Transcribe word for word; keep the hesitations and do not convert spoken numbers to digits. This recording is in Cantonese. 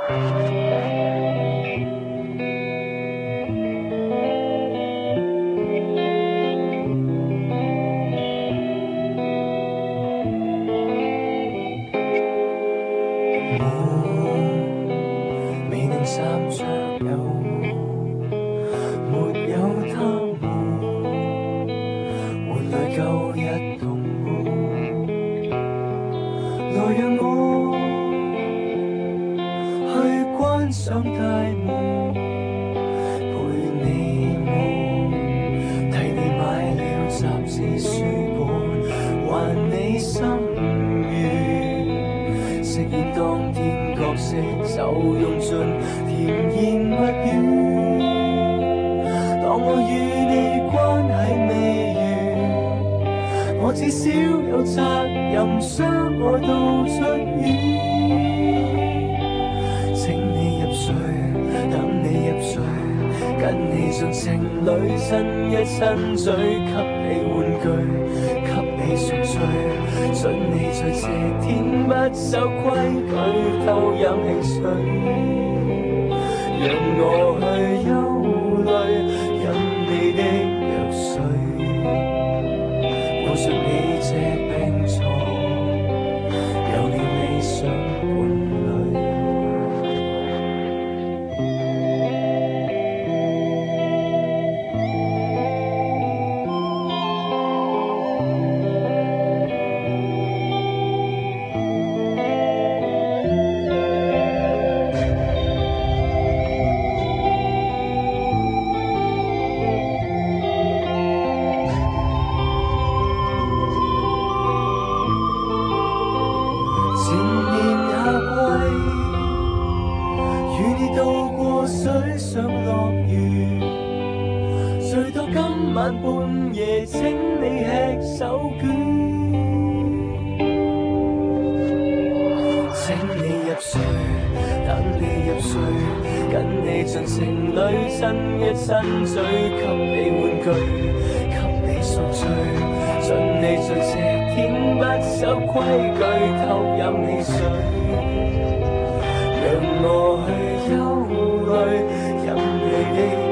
未能站着有沒有他們，換來舊日同伴。來讓我去關上大門，陪你夢，替你買了雜誌書本，還你心願，飾演當天角色就用盡甜言蜜語。當我與你關係未完，我至少有責任相愛到出院。請你入睡，等你入睡，跟你像情侶親一親嘴，給你玩具，給你熟睡，准你在這天不守規矩偷飲汽水，讓我去憂慮，飲你的藥水，抱着你這病床，有了理想伴侶。晚半夜請你吃手卷，請你入睡，等你入睡，跟你盡情侶親一親嘴，給你玩具，給你熟睡，准你在這天不守規矩偷飲汽水，讓我去憂慮，飲你的